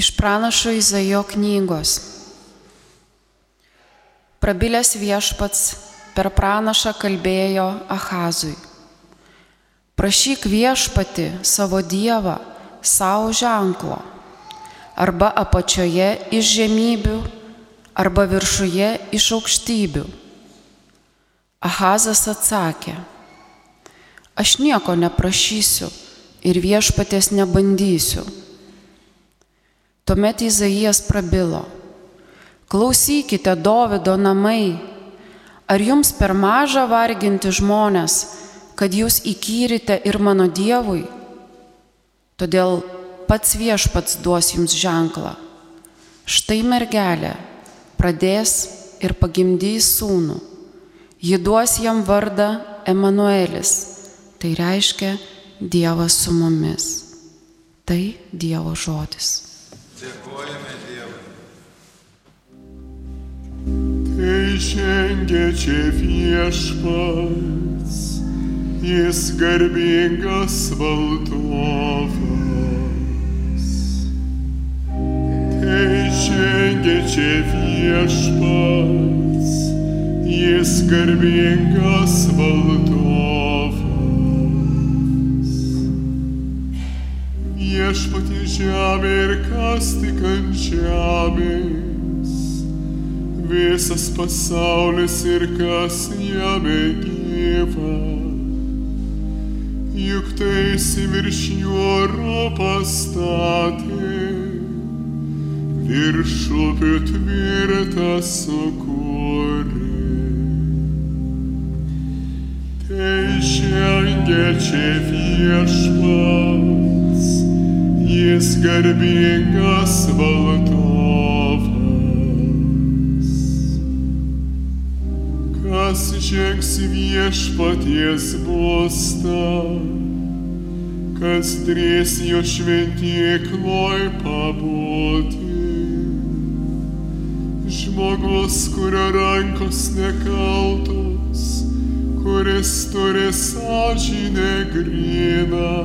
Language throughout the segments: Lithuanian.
Iš pranašo Izaijo knygos. Prabilęs Viešpats per pranašą kalbėjo Ahazui. Prašyk Viešpatį savo Dievą savo ženklo, arba apačioje iš žemybių, arba viršuje iš aukštybių. Ahazas atsakė: aš nieko neprašysiu ir Viešpaties nebandysiu. Tuomet Izaijas prabilo: klausykite, Dovydo namai, ar jums per maža varginti žmonės, kad jūs įkyrite ir mano Dievui? Todėl pats Viešpats duos jums ženklą. Štai mergelė pradės ir pagimdys sūnų. Ji duos jam vardą Emanuelis, tai reiškia Dievas su mumis. Tai Dievo žodis. Dėkojame Dievui. Tai žengia čia Viešpats, jis garbingas valdovas. Tai žengia čia Viešpats, jis garbingas valdovas. Viešpatie žemė ir kas tik ant žemės, visas pasaulis ir kas jame gyva. Juk tai virš jūro pastatė, virš upių tvirtą sukūrė. Tai žengia čia Viešpats, jis garbingas valdovas. Kas žengs Viešpaties būstą, kas drįs jo šventykloj pabūti. Žmogus, kurio rankos nekaltos, kuris turi sąžinę gryną,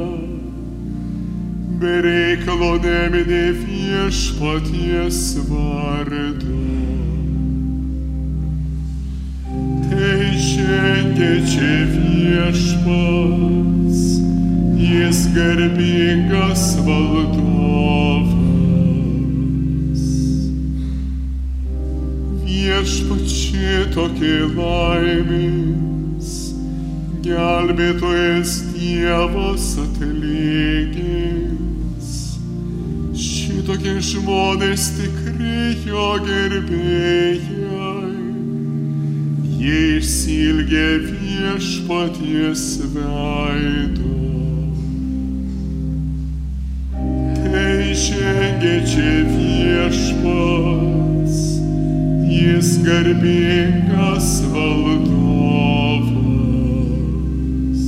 be reikalo neminė Viešpaties vardo. Tai žengia čia Viešpats, jis garbingas valdovas. Viešpačiai tokie laimės, gelbėtojas Dievas atlygins. Šitokie žmonės tikri jo gerbėjai, jie išsiilgė Viešpaties veido. Tai žengia čia Viešpats, jis garbingas valdovas.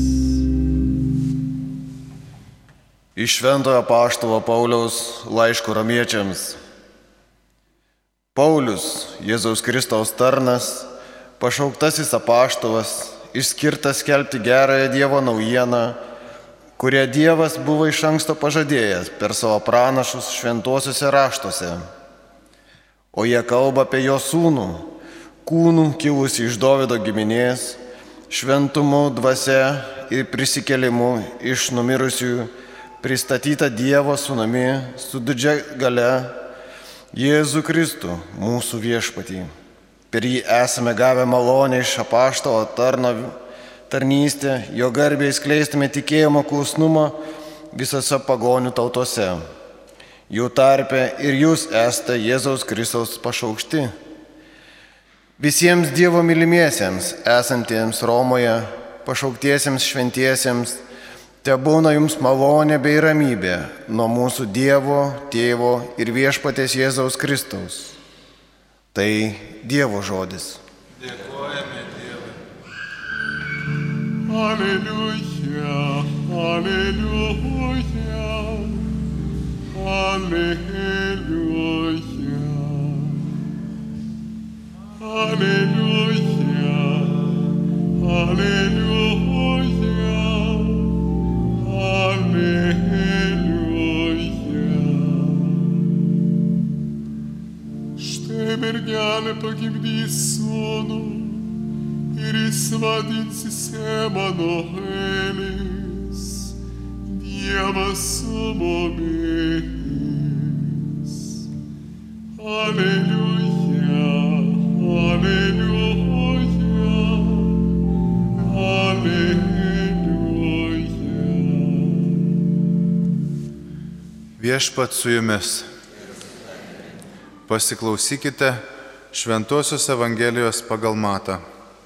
Iš Šventojo apaštalo Pauliaus laiško romiečiams. Paulius, Jėzaus Kristaus tarnas, pašauktasis apaštalas, išskirtas skelbti gerąją Dievo naujieną, kurią Dievas buvo iš anksto pažadėjęs per savo pranašus šventuosiuose raštuose. O jie kalba apie jo sūnų, kūnų kilusį iš Dovydo giminės, šventumu, dvasia ir prisikėlimu iš numirusiųjų, pristatyta Dievo sūnumi su didžia galia, Jėzų Kristų, mūsų viešpatį. Per jį esame gavę malonę iš apaštalo tarno tarnystę, jo garbei skleistume tikėjimo klusnumą visose pagonių tautose. Jų tarpe ir jūs esate Jėzaus Kristaus pašaukti. Visiems Dievo mylimiesiems, esantiems Romoje, pašauktiesiems šventiesiems, tebūna jums malonė bei ramybė nuo mūsų Dievo, Tėvo ir Viešpaties Jėzaus Kristaus. Tai Dievo žodis. Dėkojame Dievui. Alleluja, alleluja, alleluja, alleluja, alleluja, alleluja. 「 mergelė pagimdys sūnų ir jis vadinsis Emanuelis, Dievas su mumis. Alleluja, alleluja, alleluja. Viešpat su jumis. Pasiklausykite Šventosios Evangelijos pagal Matą.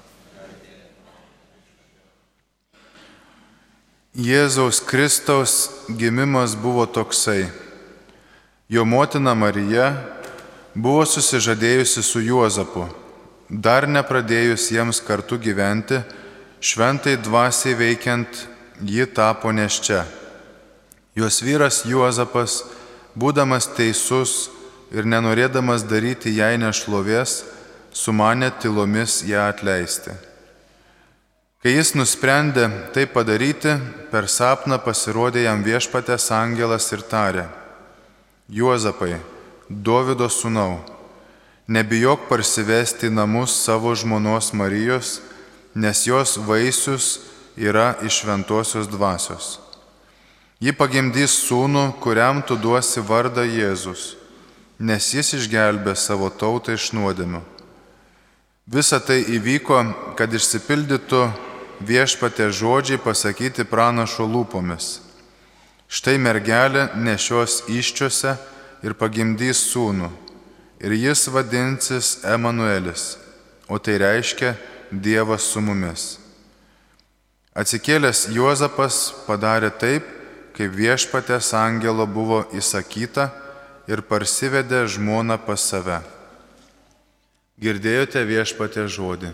Jėzaus Kristaus gimimas buvo toksai. Jo motina Marija buvo susižadėjusi su Juozapu, dar nepradėjus jiems kartu gyventi, šventai dvasiai veikiant, ji tapo nėščia. Jos vyras Juozapas, būdamas teisus ir nenorėdamas daryti jai nešlovės, sumanė tylomis ją atleisti. Kai jis nusprendė tai padaryti, per sapną pasirodė jam Viešpaties angelas ir tarė: Juozapai, Dovydo sūnau, nebijok parsivesti į namus savo žmonos Marijos, nes jos vaisius yra iš šventosios dvasios. Ji pagimdys sūnų, kuriam tu duosi vardą Jėzus, nes jis išgelbės savo tautą iš nuodėmių. Visa tai įvyko, kad išsipildytų Viešpaties žodžiai pasakyti pranašo lūpomis. Štai mergelė nešios įsčiose ir pagimdys sūnų, ir jis vadinsis Emanuelis, o tai reiškia Dievas su mumis. Atsikėlęs Juozapas padarė taip, kaip Viešpaties angelo buvo įsakyta, ir parsivedė žmoną pas save. Girdėjote Viešpaties žodį.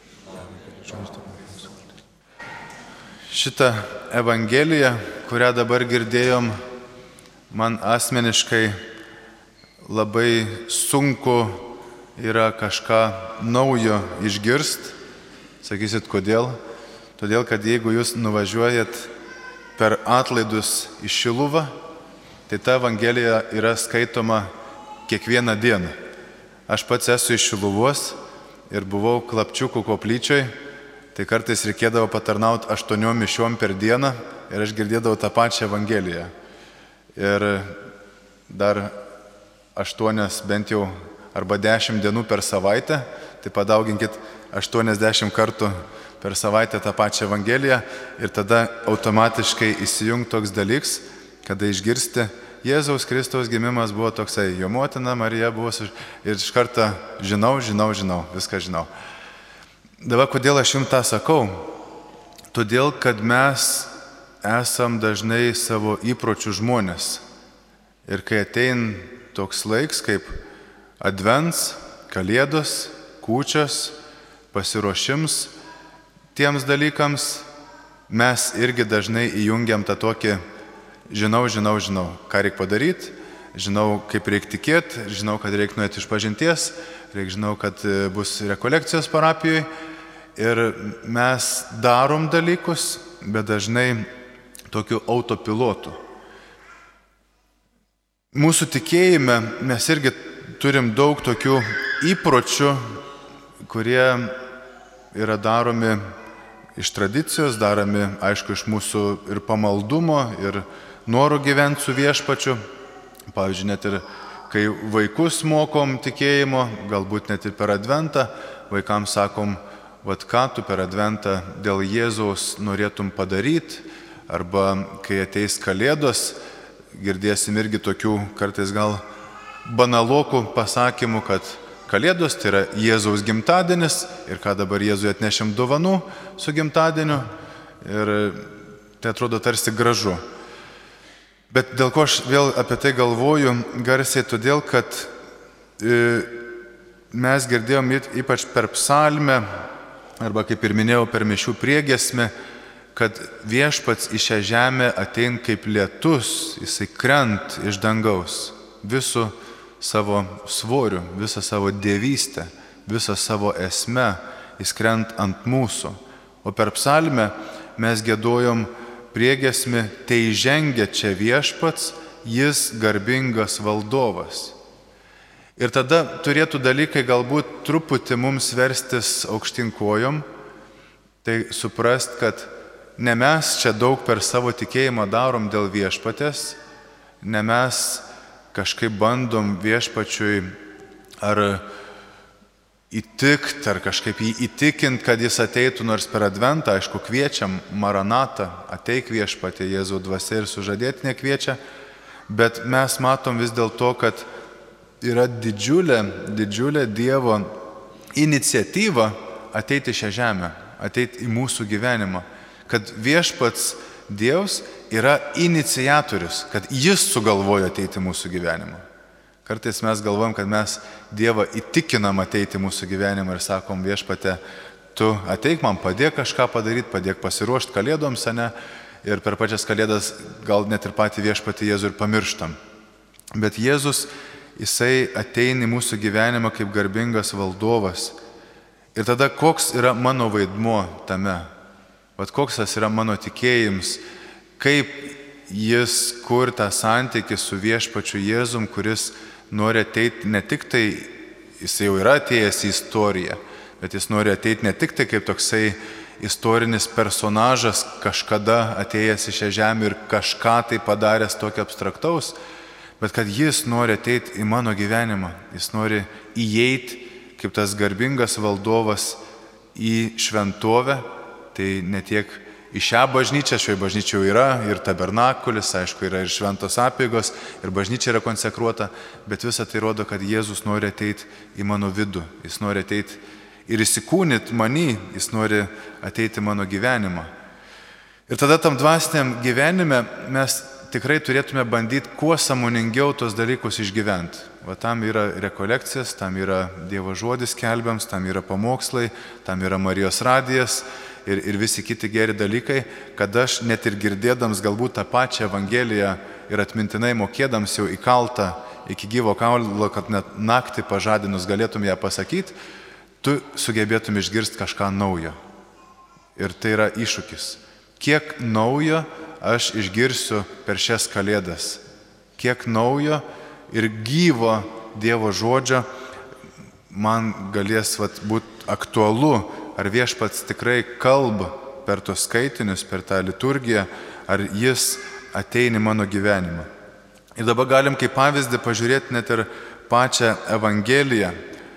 Šitą Evangeliją, kurią dabar girdėjom, man asmeniškai labai sunku yra kažką naujo išgirst. Sakysit, kodėl? Todėl, kad jeigu jūs nuvažiuojat per atlaidus į Šiluvą, tai ta Evangelija yra skaitoma kiekvieną dieną. Aš pats esu iš Šiluvos ir buvau Klapčiukų koplyčioj, tai kartais reikėdavo patarnauti 8 mišiom per dieną ir aš girdėdavau tą pačią Evangeliją. Ir dar 8 bent jau arba 10 dienų per savaitę, tai padauginkit 80 kartų per savaitę tą pačią Evangeliją ir tada automatiškai įsijung toks dalyks, kada išgirsti, Jėzaus Kristaus gimimas buvo toksai, jo motina Marija buvo ir iš karto žinau, viską žinau. Dabar kodėl aš jums tą sakau? Todėl, kad mes esam dažnai savo įpročių žmonės. Ir kai atein toks laiks kaip Advents, Kalėdos, kūčios, pasiruošims tiems dalykams, mes irgi dažnai įjungiam tą tokį žinau, ką reikia padaryti, žinau, kaip reikia tikėti, žinau, kad reikia nuėti iš pažinties, žinau, kad bus rekolekcijos parapijoje. Ir mes darom dalykus, bet dažnai tokiu autopilotu. Mūsų tikėjime mes irgi turim daug tokių įpročių, kurie yra daromi iš tradicijos, daromi, aišku, iš mūsų ir pamaldumo, ir noro gyventi su Viešpačiu. Pavyzdžiui, net ir kai vaikus mokom tikėjimo, galbūt net ir per Adventą, vaikams sakom, vat ką tu per Adventą dėl Jėzaus norėtum padaryti, arba kai ateis Kalėdos, girdėsim irgi tokių kartais gal banalokų pasakymų, kad Kalėdos tai yra Jėzaus gimtadienis ir ką dabar Jėzui atnešim dovanų su gimtadieniu ir tai atrodo tarsi gražu. Bet dėl ko aš vėl apie tai galvoju garsiai, todėl kad mes girdėjom ypač per psalmę, arba kaip ir minėjau per mišių priegiesmę, kad Viešpats į šią žemę atein kaip lietus, jisai krent iš dangaus visų savo svoriu, visą savo dievystę, visą savo esmę, jis krent ant mūsų. O per psalmę mes giedojom priegiesmę, tai žengia čia Viešpats, jis garbingas valdovas. Ir tada turėtų dalykai galbūt truputį mums verstis aukštyn kojom, tai suprast, kad ne mes čia daug per savo tikėjimą darom dėl Viešpatės, ne mes kažkaip bandom Viešpačiui ar įtikt, ar kažkaip jį įtikint, kad jis ateitų, nors per Adventą, aišku, kviečiam Maranatą, ateik Viešpatie, Jėzau dvasia ir sužadėtinė kviečia, bet mes matom vis dėlto, kad yra didžiulė Dievo iniciatyva ateiti šią žemę, ateiti į mūsų gyvenimą, kad Viešpats Dievas yra iniciatorius, kad jis sugalvojo ateiti į mūsų gyvenimą. Kartais mes galvojam, kad mes Dievą įtikinam ateiti į mūsų gyvenimą ir sakom, Viešpate, tu ateik man, padėk kažką padaryti, padėk pasiruošti kalėdoms, ane, ir per pačias kalėdas gal net ir patį Viešpatį Jėzų ir pamirštam. Bet Jėzus, jisai ateina į mūsų gyvenimą kaip garbingas valdovas. Ir tada koks yra mano vaidmuo tame? Vat koks tas yra mano tikėjimas? Kaip jis kur tą santykį su Viešpačiu Jėzum, kuris nori ateiti ne tik tai, jis jau yra atėjęs į istoriją, bet jis nori ateiti ne tik tai kaip toksai istorinis personažas, kažkada atėjęs į šią žemę ir kažką tai padaręs tokio abstraktaus, bet kad jis nori ateiti į mano gyvenimą, jis nori įeiti kaip tas garbingas valdovas į šventovę, tai ne tiek į šią bažnyčią, šioje bažnyčioje yra ir tabernakulis, aišku, yra ir šventos apeigos, ir bažnyčia yra konsekruota, bet visa tai rodo, kad Jėzus nori ateiti į mano vidų, jis nori ateiti ir įsikūnyti manį, jis nori ateiti į mano gyvenimą. Ir tada tam dvasiniam gyvenime mes tikrai turėtume bandyti kuo sąmoningiau tos dalykus išgyventi. Va tam yra rekolekcijas, tam yra Dievo žodis skelbiams, tam yra pamokslai, tam yra Marijos radijas ir visi kiti geri dalykai, kad aš net ir girdėdams galbūt tą pačią Evangeliją ir atmintinai mokėdams jau įkaltą iki gyvo kaulo, kad net naktį pažadinus galėtum ją pasakyti, tu sugebėtum išgirsti kažką naujo. Ir tai yra iššūkis. Kiek naujo aš išgirsiu per šias kalėdas? Kiek naujo ir gyvo Dievo žodžio man galės būti aktualu, ar Viešpats tikrai kalba per tos skaitinius, per tą liturgiją, ar jis ateina į mano gyvenimą. Ir dabar galim kaip pavyzdį pažiūrėti net ir pačią Evangeliją.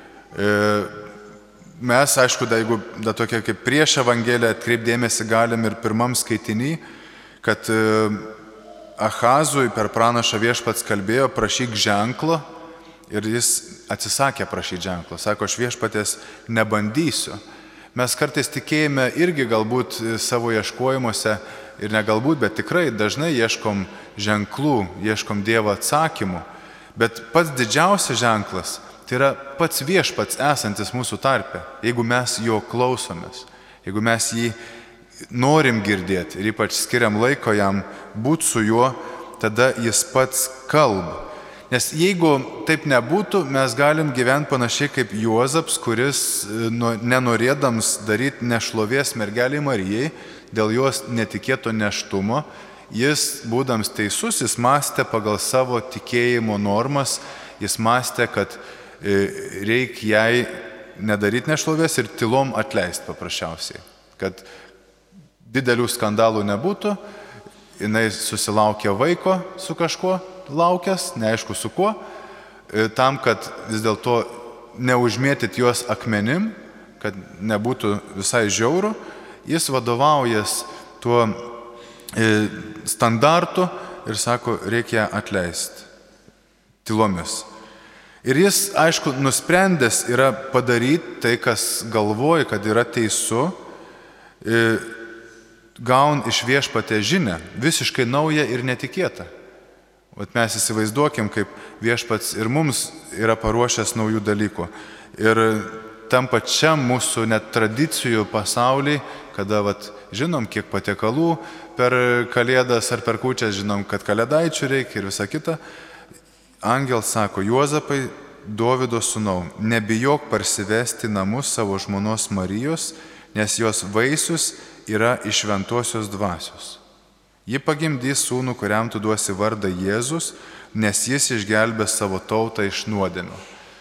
Mes, aišku, jeigu tokia kaip prieš Evangeliją atkreipdėmėsi galim ir pirmam skaitinį, kad Ahazui per pranašą Viešpats kalbėjo, prašyk ženklo, ir jis atsisakė prašyti ženklo. Sako, aš Viešpatės nebandysiu. Mes kartais tikėjime irgi galbūt savo ieškojimuose, ir ne galbūt, bet tikrai dažnai ieškom ženklų, ieškom Dievo atsakymų. Bet pats didžiausias ženklas tai yra pats Viešpats esantis mūsų tarpe, jeigu mes jo klausomės, jeigu mes jį norim girdėti ir ypač skiriam laiko jam būti su juo, tada jis pats kalba. Nes jeigu taip nebūtų, mes galim gyventi panašiai kaip Juozapas, kuris nenorėdams daryti nešlovės mergeliai Marijai, dėl jos netikėto neštumo, jis, būdams teisus, jis mąstė pagal savo tikėjimo normas, jis mąstė, kad reikia jai nedaryti nešlovės ir tylom atleisti paprasčiausiai. Kad didelių skandalų nebūtų, jinai susilaukė vaiko su kažkuo, laukęs, neaišku su kuo, tam, kad vis dėlto neužmėtyti juos akmenim, kad nebūtų visai žiauru, jis vadovaujas tuo standartu ir sako, reikia atleisti tylomis. Ir jis, aišku, nusprendęs yra padaryti tai, kas galvoja, kad yra teisu, gaun iš Viešpatės žinią, visiškai naują ir netikėtą. Vat mes įsivaizduokim, kaip Viešpats ir mums yra paruošęs naujų dalykų. Ir tam pačiam mūsų net tradicijų pasaulyje, kada žinom, kiek patiekalų per kalėdas ar per kūčias, žinom, kad kalėdaičių reikia ir visa kita, angelas sako, Juozapai, Dovydo sūnau, nebijok parsivesti namus savo žmonos Marijos, nes jos vaisius yra iš šventosios dvasios. Ji pagimdys sūnų, kuriam tu duosi vardą Jėzus, nes jis išgelbės savo tautą iš nuodėmių.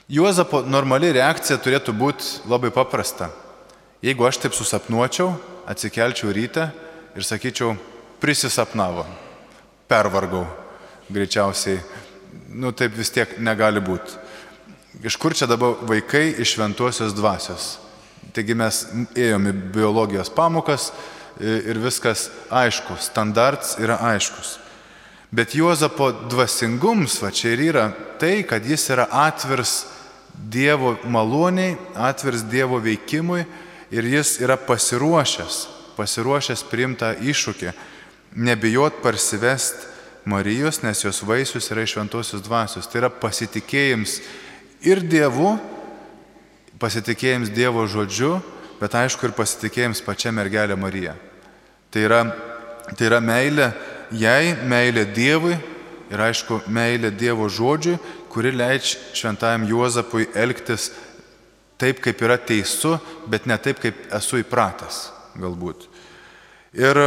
Juozapo normali reakcija turėtų būti labai paprasta. Jeigu aš taip susapnuočiau, atsikelčiau ryte ir sakyčiau, prisisapnavo, pervargau, greičiausiai, taip vis tiek negali būti. Iš kur čia dabar vaikai iš šventosios dvasios? Taigi mes ėjome biologijos pamokas ir viskas aišku, standartas yra aiškus. Bet Juozapo dvasingums, čia ir yra tai, kad jis yra atvirs Dievo maloniai, atvirs Dievo veikimui ir jis yra pasiruošęs priimtą iššūkį, nebijot parsivest Marijos, nes jos vaisius yra iš šventosios dvasios. Tai yra pasitikėjims ir Dievu, pasitikėjims Dievo žodžiu, bet aišku ir pasitikėjims pačia mergelė Marija. Tai yra meilė jai, meilė Dievui ir aišku meilė Dievo žodžiui, kuri leidžia šventajam Juozapui elgtis taip, kaip yra teisu, bet ne taip, kaip esu įpratęs galbūt. Ir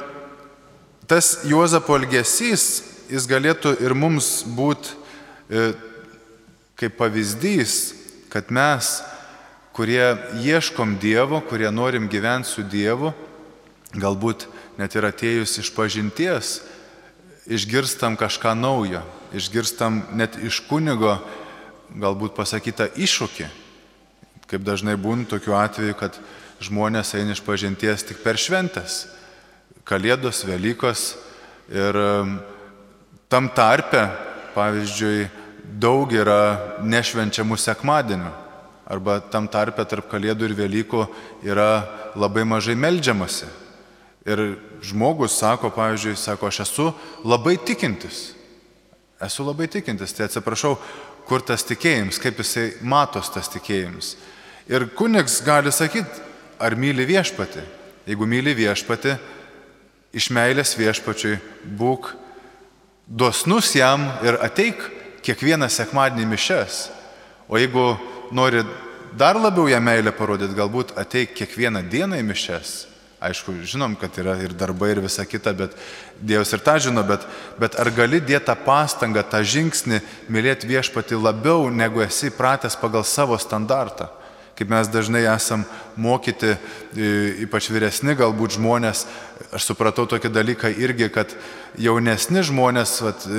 tas Juozapo elgesys, jis galėtų ir mums būti kaip pavyzdys, kad mes, kurie ieškom Dievo, kurie norim gyventi su Dievu, galbūt net ir atėjus iš pažinties, išgirstam kažką naujo, išgirstam net iš kunigo galbūt pasakytą iššūkį. Kaip dažnai būna tokių atvejų, kad žmonės eina iš pažinties tik per šventes, Kalėdos, Velykos ir tam tarpe, pavyzdžiui, daug yra nešvenčiamų sekmadienių arba tam tarpe tarp Kalėdų ir Velykų yra labai mažai meldžiamasi. Ir žmogus sako, pavyzdžiui, aš esu labai tikintis. Tai atsiprašau, kur tas tikėjimas, kaip jisai matos tas tikėjimas. Ir kunigs gali sakyti, ar myli viešpatį. Jeigu myli viešpatį, iš meilės viešpačiui būk dosnus jam ir ateik kiekvieną sekmadienį mišias. O jeigu nori dar labiau jam meilę parodyti, galbūt ateik kiekvieną dieną į mišias. Aišku, žinom, kad yra ir darbai ir visa kita, bet Dievas ir tą žino, bet ar gali dėti tą pastangą, tą žingsnį, mylėti viešpatį labiau, negu esi pratęs pagal savo standartą? Kaip mes dažnai esam mokyti, ypač vyresni galbūt žmonės, aš supratau tokį dalyką irgi, kad jaunesni žmonės,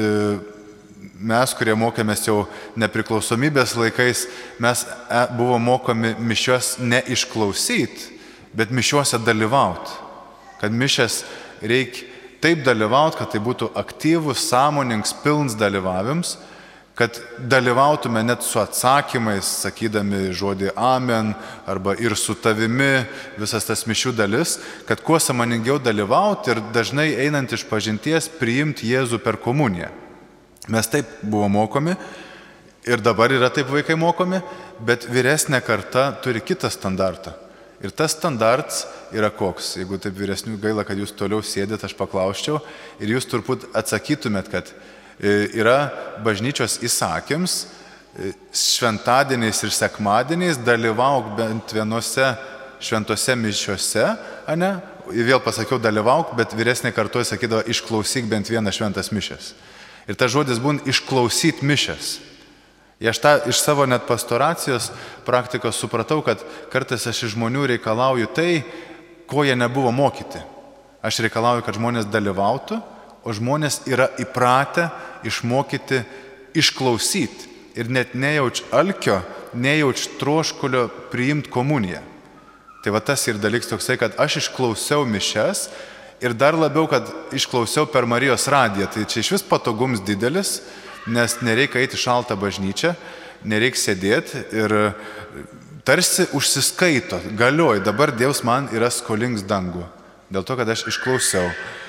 mes, kurie mokėmės jau nepriklausomybės laikais, mes buvo mokomi mišios neišklausyti, bet mišiuose dalyvauti. Kad mišias reikia taip dalyvauti, kad tai būtų aktyvus, sąmonings, pilns dalyvavims, kad dalyvautume net su atsakymais, sakydami žodį amen arba ir su tavimi, visas tas mišių dalis, kad kuo sąmoningiau dalyvauti ir dažnai einant iš pažinties priimti Jėzų per komuniją. Mes taip buvo mokomi ir dabar yra taip vaikai mokomi, bet vyresnė karta turi kitą standartą. Ir tas standartas yra koks. Jeigu taip vyresnių gaila, kad jūs toliau sėdėt, aš paklausčiau ir jūs turbūt atsakytumėt, kad yra bažnyčios įsakyms šventadieniais ir sekmadieniais dalyvauk bent vienose šventose mišiose, ane? Vėl pasakiau dalyvauk, bet vyresnė kartoje sakydavo išklausyk bent vieną šventas mišias. Ir tas žodis būna išklausyti mišias. Aš tą iš savo net pastoracijos praktikos supratau, kad kartais aš iš žmonių reikalauju tai, ko jie nebuvo mokyti. Aš reikalauju, kad žmonės dalyvautų, o žmonės yra įpratę išmokyti išklausyti. Ir net nejauč alkio, nejauč troškulio priimti komuniją. Tai tas ir dalyks toksai, kad aš išklausiau mišias ir dar labiau, kad išklausiau per Marijos radiją. Tai čia iš vis patogums didelis, nes nereikia eiti šaltą bažnyčią, nereikia sėdėti ir tarsi užsiskaito, galioja, dabar Dievas man yra skolings dangų, dėl to, kad aš išklausiau.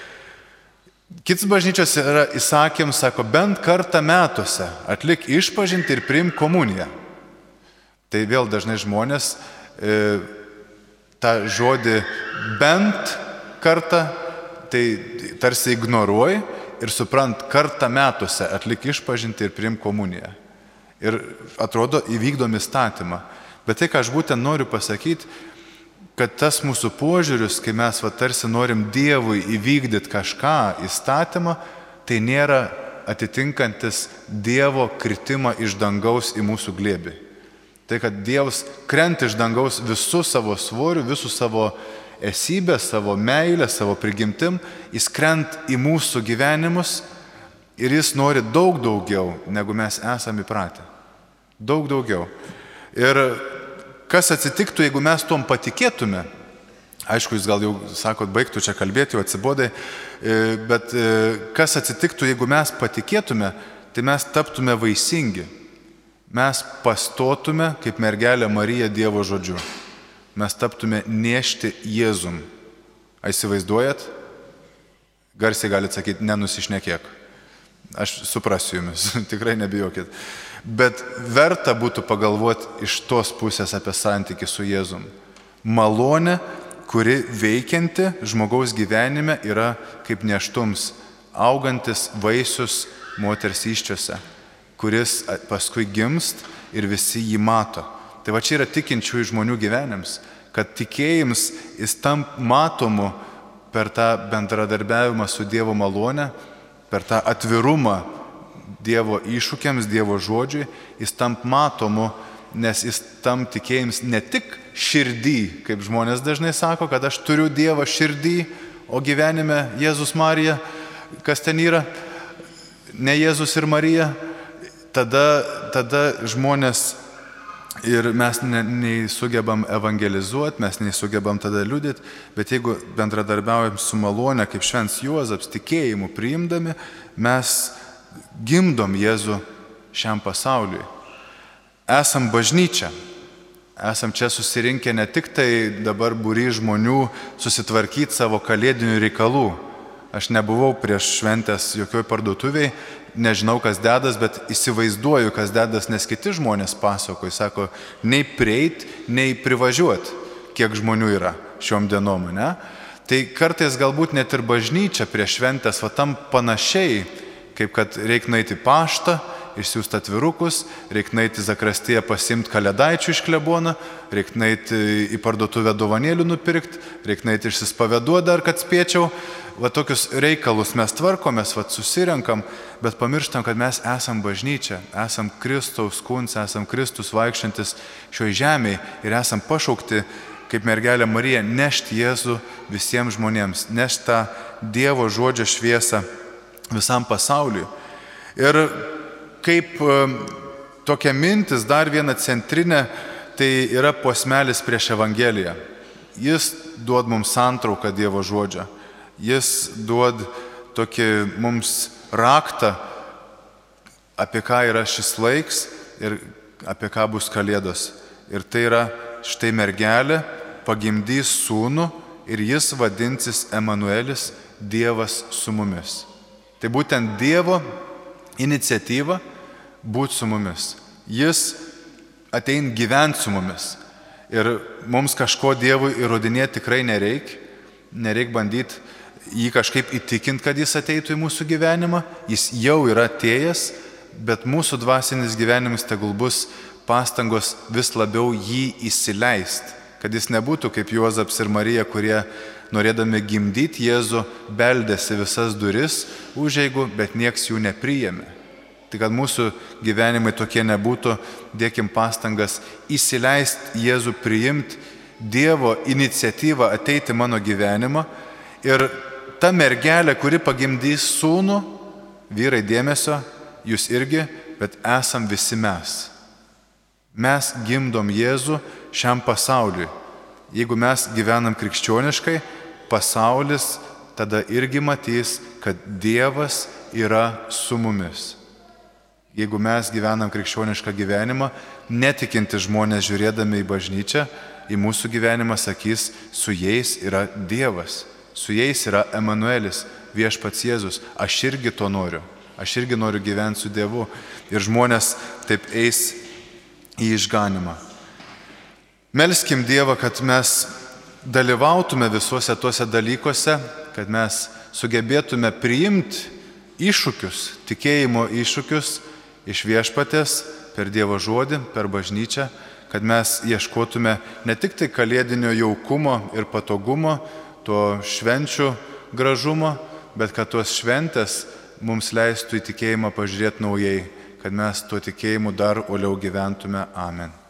Kitas bažnyčios yra įsakymas, sako, bent kartą metuose atlik išpažintį ir priimk komuniją. Tai vėl dažnai žmonės tą žodį bent kartą, tai tarsi ignoruoja, ir suprant, kartą metuose atlik išpažintį ir priimk komuniją. Ir atrodo įvykdom įstatymą. Bet tai, ką aš būtent noriu pasakyti, kad tas mūsų požiūris, kai mes tarsi norim Dievui įvykdyti kažką įstatymą, tai nėra atitinkantis Dievo kritimą iš dangaus į mūsų glėbį. Tai, kad Dievas krenta iš dangaus visų savo svorių, visų savo esybę, savo meilę, savo prigimtim, jis krenta į mūsų gyvenimus ir jis nori daug daugiau, negu mes esame įpratę. Daug daugiau. Ir kas atsitiktų, jeigu mes tom patikėtume? Aišku, jūs gal jau sakot, baigtų čia kalbėti, jau atsibodai, bet kas atsitiktų, jeigu mes patikėtume, tai mes taptume vaisingi. Mes pastotume, kaip mergelė Marija, Dievo žodžiu. Mes taptume nešti Jėzum. Ar įsivaizduojat? Garsiai galite sakyti, nenusišnekėk. Aš suprasiu jumis, tikrai nebijokit. Bet verta būtų pagalvoti iš tos pusės apie santykį su Jėzum. Malonė, kuri veikianti žmogaus gyvenime, yra kaip neštums, augantis vaisius moters įsčiose, kuris paskui gimst ir visi jį mato. Tai va čia yra tikinčiųjų žmonių gyvenims, kad tikėjimas jis tam matomu per tą bendradarbiavimą su Dievo malone, per tą atvirumą Dievo iššūkiams, Dievo žodžiui, jis tam matomu, nes jis tam tikėjimas ne tik širdį, kaip žmonės dažnai sako, kad aš turiu Dievą širdį, o gyvenime Jėzus Marija, kas ten yra, ne Jėzus ir Marija, tada žmonės ir mes nei sugebam evangelizuoti, mes nei sugebam tada liudyti, bet jeigu bendradarbiaujam su malone, kaip šventas Juozapas, tikėjimu priimdami, mes gimdom Jėzų šiam pasauliui. Esam bažnyčia. Esam čia susirinkę ne tik tai dabar būry žmonių susitvarkyti savo kalėdinių reikalų. Aš nebuvau prieš šventės jokioj parduotuviai, nežinau, kas dedas, bet įsivaizduoju, kas dedas, nes kiti žmonės pasakoja, sako, nei prieit, nei privažiuoti, kiek žmonių yra šiom dienom, ne? Tai kartais galbūt net ir bažnyčia prieš šventės va tam panašiai, kaip kad reikia nueiti į paštą, išsiųsti atvirukus, reikia nueiti į zakristiją pasimti kalėdaičių iš klebono, reikia nueiti į parduotuvę dovanėlių nupirkti, reikia nueiti išsispaveduoti dar, kad spėčiau. Va tokius reikalus mes tvarkomės, va susirenkam, bet pamirštam, kad mes esam bažnyčia, esam Kristaus kūnas, esam Kristus vaikščiantis šioj žemėje ir esam pašaukti, kaip mergelė Marija, nešti Jėzų visiems žmonėms, nešti tą Dievo žodžio šviesą visam pasauliui. Ir kaip tokia mintis, dar viena centrinė, tai yra posmelis prieš Evangeliją. Jis duod mums santrauką Dievo žodžio. Jis duod tokį mums raktą, apie ką yra šis laiks ir apie ką bus kalėdos. Ir tai yra štai mergelė pagimdys sūnų ir jis vadinsis Emanuelis, Dievas su mumis. Tai būtent Dievo iniciatyva būti su mumis. Jis atein gyventi su mumis. Ir mums kažko Dievui įrodinėti tikrai nereikia. Nereikia bandyti jį kažkaip įtikinti, kad jis ateitų į mūsų gyvenimą. Jis jau yra atėjęs, bet mūsų dvasinis gyvenimas tegul bus pastangos vis labiau jį įsileisti. Kad jis nebūtų kaip Juozapas ir Marija, kurie norėdami gimdyti Jėzų, beldėsi visas duris užeigų, bet nieks jų nepriėmė. Tai kad mūsų gyvenimai tokie nebūtų, dėkim pastangas įsileisti Jėzų, priimti Dievo iniciatyvą ateiti mano gyvenimą. Ir ta mergelė, kuri pagimdys sūnų, vyrai dėmesio, jūs irgi, bet esam visi mes. Mes gimdom Jėzų šiam pasauliui. Jeigu mes gyvenam krikščioniškai, pasaulis tada irgi matys, kad Dievas yra su mumis. Jeigu mes gyvenam krikščionišką gyvenimą, netikinti žmonės žiūrėdami į bažnyčią, į mūsų gyvenimą sakys, su jais yra Dievas, su jais yra Emanuelis, viešpats Jėzus. Aš irgi to noriu, aš irgi noriu gyventi su Dievu. Ir žmonės taip eis į išganimą. Melskim Dievą, kad mes dalyvautume visuose tuose dalykuose, kad mes sugebėtume priimti iššūkius, tikėjimo iššūkius iš viešpatės per Dievo žodį, per bažnyčią, kad mes ieškotume ne tik tai kalėdinio jaukumo ir patogumo, to švenčių gražumo, bet kad tos šventės mums leistų į tikėjimą pažiūrėti naujai, kad mes tuo tikėjimu dar uoliau gyventume. Amen.